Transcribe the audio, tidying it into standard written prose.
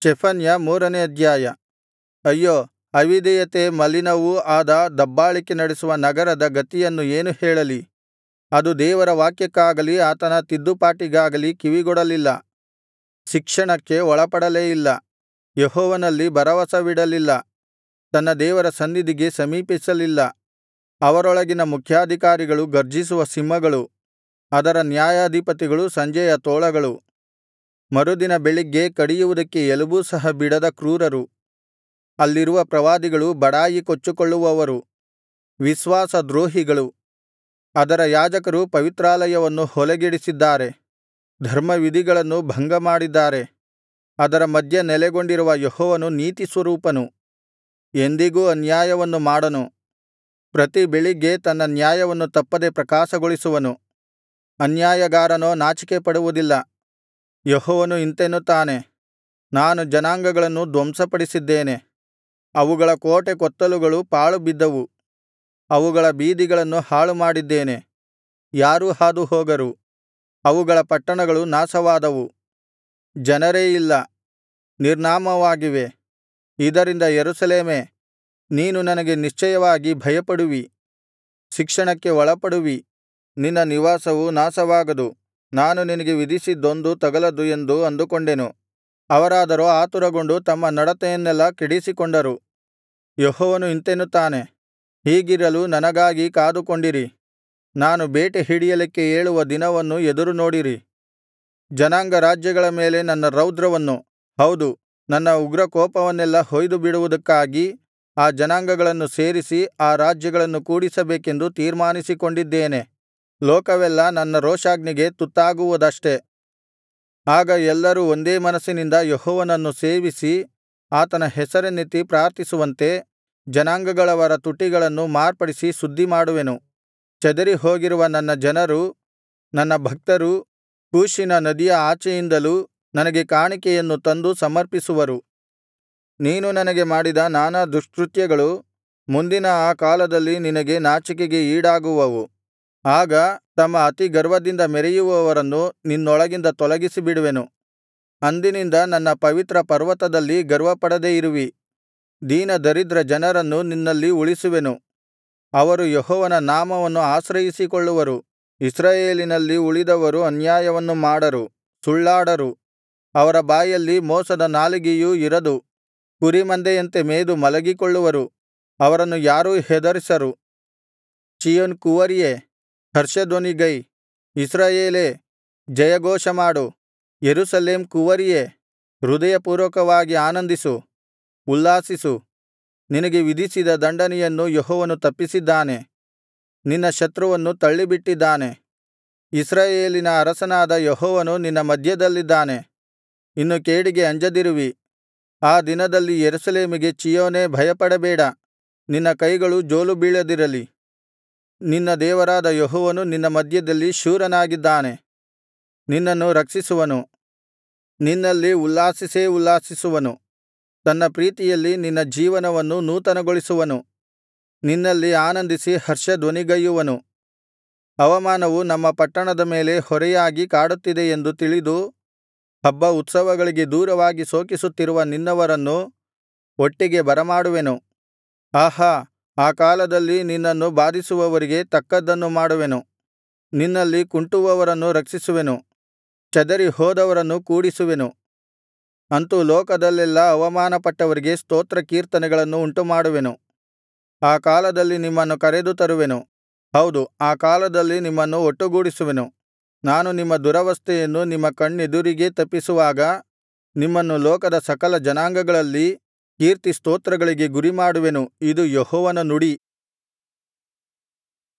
ಚೆಫನ್ಯ 3ನೇ ಅಧ್ಯಾಯ. ಅಯ್ಯೋ, ಅವಿಧೇಯತೆ ಮಲಿನವೂ ಆದ ದಬ್ಬಾಳಿಕೆ ನಡೆಸುವ ನಗರದ ಗತಿಯನ್ನು ಏನು ಹೇಳಲಿ. ಅದು ದೇವರ ವಾಕ್ಯಕ್ಕಾಗಲಿ ಆತನ ತಿದ್ದುಪಾಟಿಗಾಗಲಿ ಕಿವಿಗೊಡಲಿಲ್ಲ, ಶಿಕ್ಷಣಕ್ಕೆ ಒಳಪಡಲೇ ಇಲ್ಲ, ಯೆಹೋವನಲ್ಲಿ ಭರವಸವಿಡಲಿಲ್ಲ, ತನ್ನ ದೇವರ ಸನ್ನಿಧಿಗೆ ಸಮೀಪಿಸಲಿಲ್ಲ. ಅವರೊಳಗಿನ ಮುಖ್ಯಾಧಿಕಾರಿಗಳು ಗರ್ಜಿಸುವ ಸಿಂಹಗಳು, ಅದರ ನ್ಯಾಯಾಧಿಪತಿಗಳು ಸಂಜೆಯ ತೋಳಗಳು. ಮರುದಿನ ಬೆಳಿಗ್ಗೆ ಕಡಿಯುವುದಕ್ಕೆ ಎಲುಬೂ ಸಹ ಬಿಡದ ಕ್ರೂರರು. ಅಲ್ಲಿರುವ ಪ್ರವಾದಿಗಳು ಬಡಾಯಿ ಕೊಚ್ಚಿಕೊಳ್ಳುವವರು, ವಿಶ್ವಾಸ ದ್ರೋಹಿಗಳು. ಅದರ ಯಾಜಕರು ಪವಿತ್ರಾಲಯವನ್ನು ಹೊಲೆಗೆಡಿಸಿದ್ದಾರೆ, ಧರ್ಮವಿಧಿಗಳನ್ನು ಭಂಗಮಾಡಿದ್ದಾರೆ. ಅದರ ಮಧ್ಯೆ ನೆಲೆಗೊಂಡಿರುವ ಯೆಹೋವನು ನೀತಿಸ್ವರೂಪನು, ಎಂದಿಗೂ ಅನ್ಯಾಯವನ್ನು ಮಾಡನು. ಪ್ರತಿ ಬೆಳಿಗ್ಗೆ ತನ್ನ ನ್ಯಾಯವನ್ನು ತಪ್ಪದೆ ಪ್ರಕಾಶಗೊಳಿಸುವನು. ಅನ್ಯಾಯಗಾರನೋ ನಾಚಿಕೆಪಡುವುದಿಲ್ಲ. ಯೆಹೋವನು ಇಂತೆನ್ನುತ್ತಾನೆ, ನಾನು ಜನಾಂಗಗಳನ್ನು ಧ್ವಂಸಪಡಿಸಿದ್ದೇನೆ, ಅವುಗಳ ಕೋಟೆ ಕೊತ್ತಲುಗಳು ಪಾಳುಬಿದ್ದವು. ಅವುಗಳ ಬೀದಿಗಳನ್ನು ಹಾಳುಮಾಡಿದ್ದೇನೆ, ಯಾರೂ ಹಾದುಹೋಗರು. ಅವುಗಳ ಪಟ್ಟಣಗಳು ನಾಶವಾದವು, ಜನರೇ ಇಲ್ಲ, ನಿರ್ನಾಮವಾಗಿವೆ. ಇದರಿಂದ ಯೆರೂಸಲೇಮೇ, ನೀನು ನನಗೆ ನಿಶ್ಚಯವಾಗಿ ಭಯಪಡುವಿ, ಶಿಕ್ಷಣಕ್ಕೆ ಒಳಪಡುವಿ. ನಿನ್ನ ನಿವಾಸವು ನಾಶವಾಗದು. ನಾನು ನಿನಗೆ ವಿಧಿಸಿದ್ದೊಂದೂ ತಗಲದು ಎಂದು ಅಂದುಕೊಂಡೆನು. ಅವರಾದರೋ ಆತುರಗೊಂಡು ತಮ್ಮ ನಡತೆಯನ್ನೆಲ್ಲಾ ಕೆಡಿಸಿಕೊಂಡರು. ಯೆಹೋವನು ಇಂತೆನ್ನುತ್ತಾನೆ, ಹೀಗಿರಲು ನನಗಾಗಿ ಕಾದುಕೊಂಡಿರಿ. ನಾನು ಬೇಟೆ ಹಿಡಿಯಲಿಕ್ಕೆ ಏಳುವ ದಿನವನ್ನು ಎದುರುನೋಡಿರಿ. ಜನಾಂಗ ರಾಜ್ಯಗಳ ಮೇಲೆ ನನ್ನ ರೌದ್ರವನ್ನು, ಹೌದು, ನನ್ನ ಉಗ್ರಕೋಪವನ್ನೆಲ್ಲಾ ಹೊಯ್ದುಬಿಡುವುದಕ್ಕಾಗಿ ಆ ಜನಾಂಗಗಳನ್ನು ಸೇರಿಸಿ ಆ ರಾಜ್ಯಗಳನ್ನು ಕೂಡಿಸಬೇಕೆಂದು ತೀರ್ಮಾನಿಸಿಕೊಂಡಿದ್ದೇನೆ. ಲೋಕವೆಲ್ಲಾ ನನ್ನ ರೋಷಾಗ್ನಿಗೆ ತುತ್ತಾಗುವುದಷ್ಟೆ. ಆಗ ಎಲ್ಲರೂ ಒಂದೇ ಮನಸ್ಸಿನಿಂದ ಯೆಹೋವನನ್ನು ಸೇವಿಸಿ ಆತನ ಹೆಸರನ್ನೆತ್ತಿ ಪ್ರಾರ್ಥಿಸುವಂತೆ ಜನಾಂಗಗಳವರ ತುಟಿಗಳನ್ನು ಮಾರ್ಪಡಿಸಿ ಶುದ್ಧಿಮಾಡುವೆನು. ಚದರಿಹೋಗಿರುವ ನನ್ನ ಜನರು, ನನ್ನ ಭಕ್ತರು ಕೂಷಿನ ನದಿಯ ಆಚೆಯಿಂದಲೂ ನನಗೆ ಕಾಣಿಕೆಯನ್ನು ತಂದು ಸಮರ್ಪಿಸುವರು. ನೀನು ನನಗೆ ಮಾಡಿದ ನಾನಾ ದುಷ್ಕೃತ್ಯಗಳು ಮುಂದಿನ ಆ ಕಾಲದಲ್ಲಿ ನಿನಗೆ ನಾಚಿಕೆಗೆ ಈಡಾಗುವವು. ಆಗ ತಮ್ಮ ಅತಿಗರ್ವದಿಂದ ಮೆರೆಯುವವರನ್ನು ನಿನ್ನೊಳಗಿಂದ ತೊಲಗಿಸಿಬಿಡುವೆನು. ಅಂದಿನಿಂದ ನನ್ನ ಪವಿತ್ರ ಪರ್ವತದಲ್ಲಿ ಗರ್ವಪಡದೆ ಇರುವಿ. ದೀನದರಿದ್ರ ಜನರನ್ನು ನಿನ್ನಲ್ಲಿ ಉಳಿಸುವೆನು. ಅವರು ಯೆಹೋವನ ನಾಮವನ್ನು ಆಶ್ರಯಿಸಿಕೊಳ್ಳುವರು. ಇಸ್ರಾಯೇಲಿನಲ್ಲಿ ಉಳಿದವರು ಅನ್ಯಾಯವನ್ನು ಮಾಡರು, ಸುಳ್ಳಾಡರು. ಅವರ ಬಾಯಲ್ಲಿ ಮೋಸದ ನಾಲಿಗೆಯೂ ಇರದು. ಕುರಿಮಂದೆಯಂತೆ ಮೇದು ಮಲಗಿಕೊಳ್ಳುವರು, ಅವರನ್ನು ಯಾರೂ ಹೆದರಿಸರು. ಚೀಯೋನ್ ಕುವರಿಯೇ, ಹರ್ಷಧ್ವನಿಗೈ. ಇಸ್ರಾಯೇಲೇ, ಜಯಘೋಷಮಾಡು. ಯೆರೂಸಲೇಮ್ ಕುವರಿಯೇ, ಹೃದಯಪೂರ್ವಕವಾಗಿ ಆನಂದಿಸು, ಉಲ್ಲಾಸಿಸು. ನಿನಗೆ ವಿಧಿಸಿದ ದಂಡನೆಯನ್ನು ಯೆಹೋವನು ತಪ್ಪಿಸಿದ್ದಾನೆ, ನಿನ್ನ ಶತ್ರುವನ್ನು ತಳ್ಳಿಬಿಟ್ಟಿದ್ದಾನೆ. ಇಸ್ರಾಯೇಲಿನ ಅರಸನಾದ ಯೆಹೋವನು ನಿನ್ನ ಮಧ್ಯದಲ್ಲಿದ್ದಾನೆ. ಇನ್ನು ಕೇಡಿಗೆ ಅಂಜದಿರುವಿ. ಆ ದಿನದಲ್ಲಿ ಯೆರೂಸಲೇಮಿಗೆ, ಚೀಯೋನೇ, ಭಯಪಡಬೇಡ, ನಿನ್ನ ಕೈಗಳು ಜೋಲು ಬೀಳದಿರಲಿ. ನಿನ್ನ ದೇವರಾದ ಯೆಹೋವನು ನಿನ್ನ ಮಧ್ಯದಲ್ಲಿ ಶೂರನಾಗಿದ್ದಾನೆ, ನಿನ್ನನ್ನು ರಕ್ಷಿಸುವನು. ನಿನ್ನಲ್ಲಿ ಉಲ್ಲಾಸಿಸೇ ಉಲ್ಲಾಸಿಸುವನು. ತನ್ನ ಪ್ರೀತಿಯಲ್ಲಿ ನಿನ್ನ ಜೀವನವನ್ನು ನೂತನಗೊಳಿಸುವನು. ನಿನ್ನಲ್ಲಿ ಆನಂದಿಸಿ ಹರ್ಷಧ್ವನಿಗೈಯುವನು. ಅವಮಾನವು ನಮ್ಮ ಪಟ್ಟಣದ ಮೇಲೆ ಹೊರೆಯಾಗಿ ಕಾಡುತ್ತಿದೆ ಎಂದು ತಿಳಿದು ಹಬ್ಬ ಉತ್ಸವಗಳಿಗೆ ದೂರವಾಗಿ ಶೋಕಿಸುತ್ತಿರುವ ನಿನ್ನವರನ್ನು ಒಟ್ಟಿಗೆ ಬರಮಾಡುವೆನು. ಆಹಾ, ಆ ಕಾಲದಲ್ಲಿ ನಿನ್ನನ್ನು ಬಾಧಿಸುವವರಿಗೆ ತಕ್ಕದ್ದನ್ನು ಮಾಡುವೆನು. ನಿನ್ನಲ್ಲಿ ಕುಂಟುವವರನ್ನು ರಕ್ಷಿಸುವೆನು, ಚದರಿ ಹೋದವರನ್ನು ಕೂಡಿಸುವೆನು. ಅಂತೂ ಲೋಕದಲ್ಲೆಲ್ಲಾ ಅವಮಾನಪಟ್ಟವರಿಗೆ ಸ್ತೋತ್ರ ಕೀರ್ತನೆಗಳನ್ನು ಉಂಟುಮಾಡುವೆನು. ಆ ಕಾಲದಲ್ಲಿ ನಿಮ್ಮನ್ನು ಕರೆದು ತರುವೆನು, ಹೌದು, ಆ ಕಾಲದಲ್ಲಿ ನಿಮ್ಮನ್ನು ಒಟ್ಟುಗೂಡಿಸುವೆನು. ನಾನು ನಿಮ್ಮ ದುರವಸ್ಥೆಯನ್ನು ನಿಮ್ಮ ಕಣ್ಣೆದುರಿಗೇ ತಪ್ಪಿಸುವಾಗ ನಿಮ್ಮನ್ನು ಲೋಕದ ಸಕಲ ಜನಾಂಗಗಳಲ್ಲಿ ಕೀರ್ತಿ ಸ್ತೋತ್ರಗಳಿಗೆ ಗುರಿಮಾಡುವೆನು. ಇದು ಯೆಹೋವನ ನುಡಿ.